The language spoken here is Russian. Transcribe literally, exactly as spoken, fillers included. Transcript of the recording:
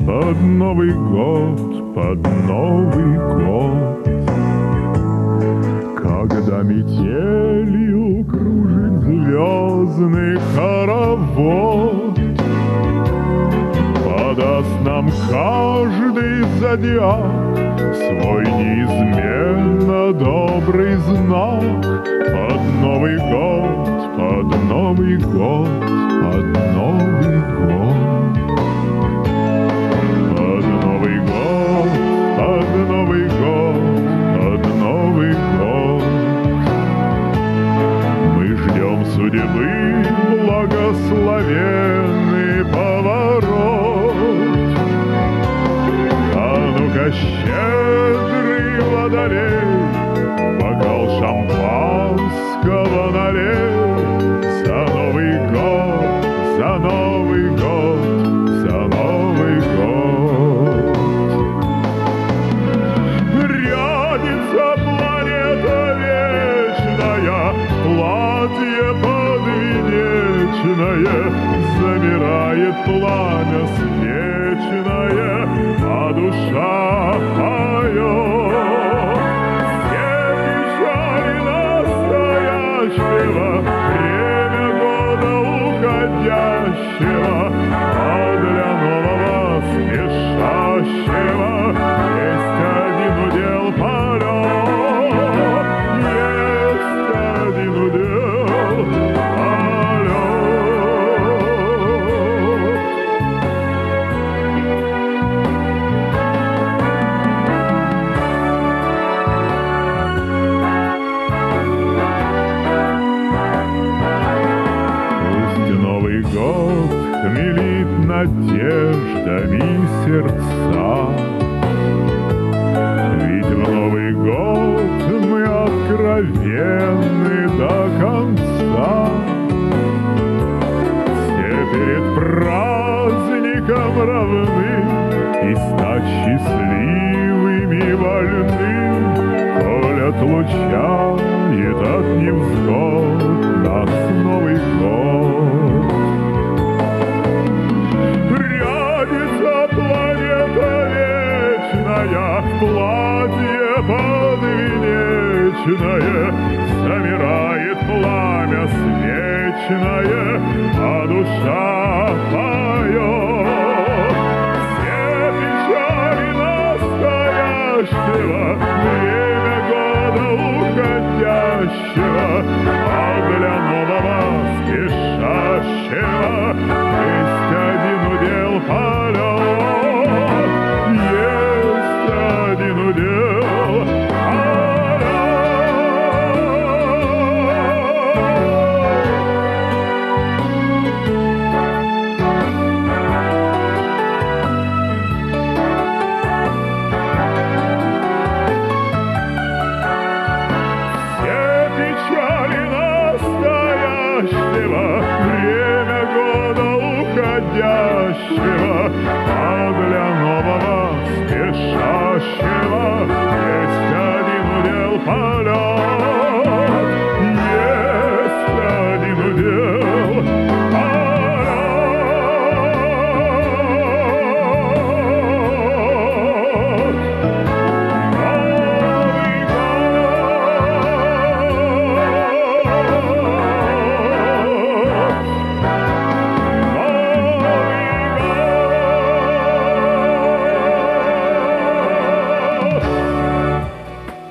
Под Новый год, под Новый год, когда метелью кружит звездный хоровод, подаст нам каждый зодиак свой неизменно добрый знак. Под Новый год, под Новый год, под Новый год, под Новый год, под Новый год, под Новый год. Мы ждем судьбы благословенный поворот. А ну-ка, щедрый водолей, бокал шампанского налей. За Новый год, за Новый год, за Новый год. Рядится планета вечная, платье подвенечное, замирает пламя свечное, а душа поет. Время года уходящего, а для нового спешащего есть один удел полет, есть один удел полет. Новый год хмелит надеждами сердца, ведь в Новый год мы откровенны до конца. Все перед праздником равны и стать счастливыми вольны, коль отлучает от невзгод нас Новый год. Рядится планета вечная, платье подвенечное, замирает пламя свечное, а душа поет. Все печали настоящего, время года уходящего, а для нового спешащего есть один удел полет, есть один удел полет. Все печали настоящего, время года уходящего, а для нового спешащего